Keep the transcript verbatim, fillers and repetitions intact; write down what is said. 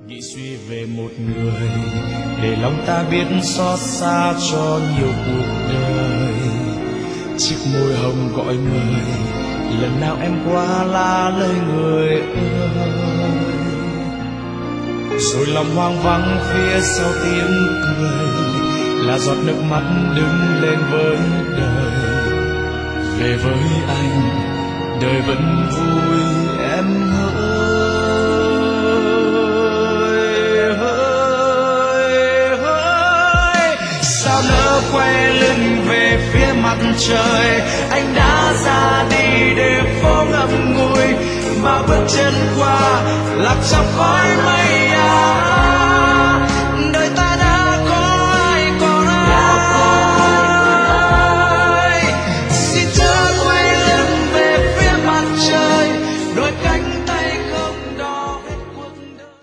nghĩ suy về một người để lòng ta biết xót xa cho nhiều cuộc đời. Chiếc môi hồng gọi người lần nào em qua la lời người ơi, rồi lòng hoang vắng phía sau tiếng cười là giọt nước mắt đứng lên với đời. Về với anh đời vẫn vui em ơi, ơi, ơi. Sao nỡ quay lưng về phía mặt trời, anh đã ra đi để phố ngậm ngùi mà bước chân qua lạc trong khói mây.